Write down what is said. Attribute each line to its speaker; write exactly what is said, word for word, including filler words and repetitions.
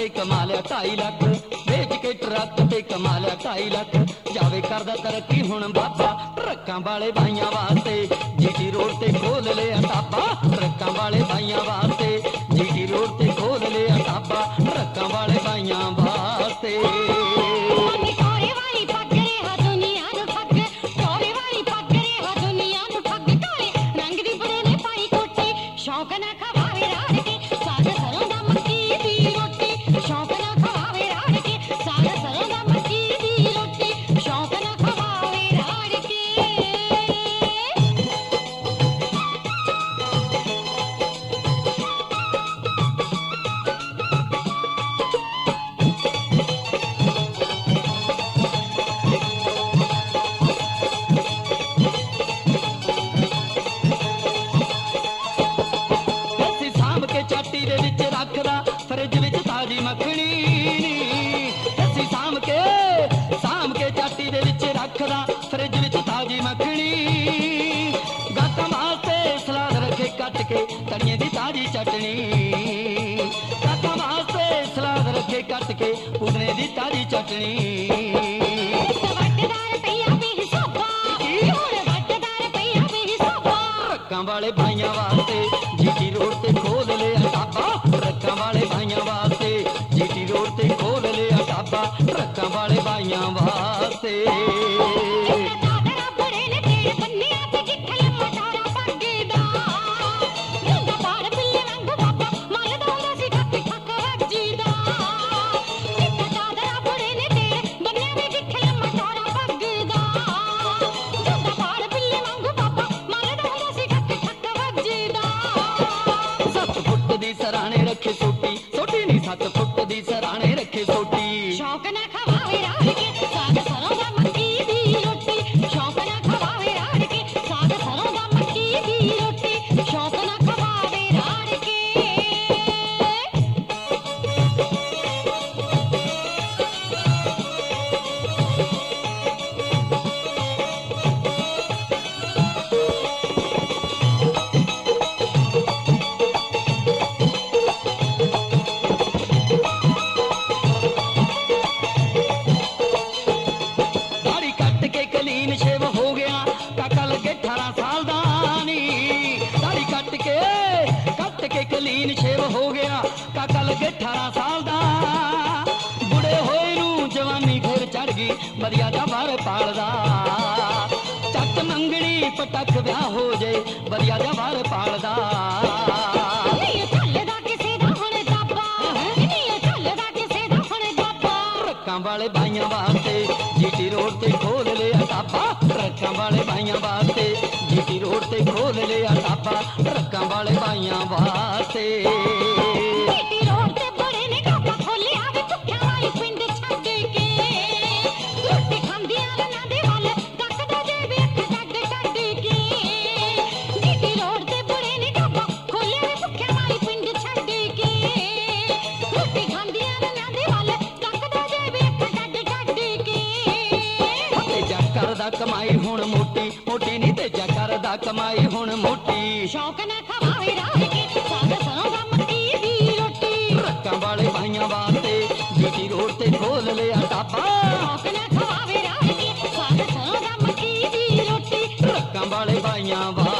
Speaker 1: के कमा लिया ढाई लख, बेच के ट्रक ते कमा लिया ढाई लख, जावे करदा तरक्की हुण बाबा ट्रकां वाले भाइयां वास्ते, जीटी रोड ते खोल लिया ढाबा ट्रकां वाले भाइयां वास्ते, जीटी रोड ते खोल लिया ढाबा ट्रकां वाले भाइयां वास्ते। फ्रिज विच ताजी मखनी असी साम के साम के चाटी दे विच रखदा, फ्रिज विच ताजी मखनी गातां वास्ते सलाद रखे कट के तड़िए दी ताजी चटनी, गातां वास्ते सलाद रखे कट के पुदने दी ताजी चटनी। ट्रकां वाले भाइयां वास्ते जीटी रोड ते खोल लिया ढाबा ट्रकां वाले भाइयां वास्ते, जीटी रोड ते खोल लिया ढाबा ट्रकां वाले भाइयां वास्ते। सराणे रखे सोटी सोटी नी सत फुट दी सराणे रखे सोटी, शौक ना खवावे राड़ के साग सरों दा मक्की दी रोटी, शौक ना खवावे राड़ के साग सरों दा मक्की दी रोटी, शौक ना खवावे राड़ के। शेव हो गया काका लगे अठारह साल दा नी, दाढ़ी कट के कट के कलीन शेव हो गया काका लगे अठारह साल दा, बुढ़े होए नू जवानी फिर चढ़ गई वधिया दा बार पालदा, चट मंगनी पटक ब्याह हो जाए वधिया दा बार पालदा। ट्रकां वाले भाइयां वास्ते जीटी रोड ते खोल लिया ढाबा ट्रकां वाले भाइयां वास्ते, जीटी रोड ते खोल लिया ढाबा ट्रकां वाले भाइयां वास्ते। करदा कमाई हुण मोटी मोटी नी तेजा करदा कमाई हुण मोटी, शौक ना खवावे राड़ के साग सरों दा मक्की दी रोटी, ट्रकां वाले भाइयां वास्ते जीटी रोड ते खोल लिया ढाबा, शौक ना खवावे राड़ के साग सरों दा मक्की दी रोटी, ट्रकां वाले भाइयां वास्ते।